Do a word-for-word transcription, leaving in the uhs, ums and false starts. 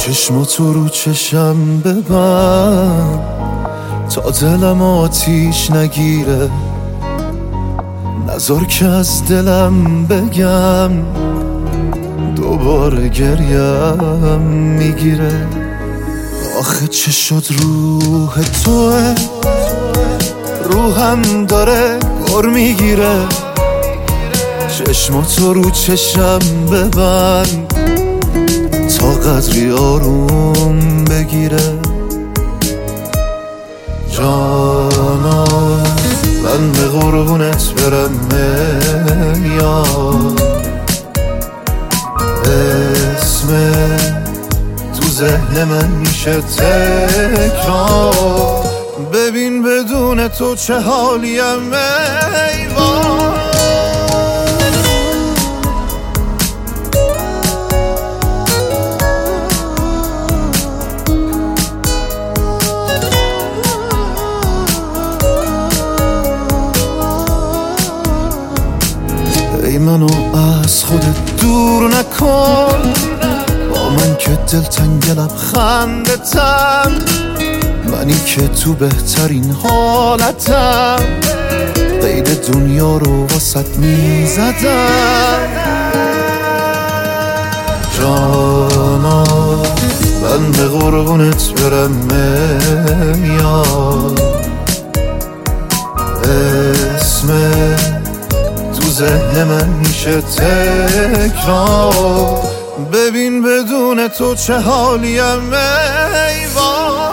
چشماتو رو چشم ببند تا دلم آتیش نگیره، نذار که از دلم بگم دوباره گریم میگیره. آخه چه شد روح توه، روحم داره گر میگیره. چشماتو رو چشم ببند تا قدری آروم بگیره. جانا من به قربونت برم میاد، اسم تو ذهن من میشه تکرار. ببین بدون تو چه حالیم ایوان. ای منو از خودت دور نکن، با من که دلتنگ لبخندتم، منی که تو بهترین حالتم، قید دنیا رو واسط میزدم. جانا من به قربونت برم میاد، اسم تو ذهن من میشه تکرار. ببین بدون تو چه حالیم ایوان.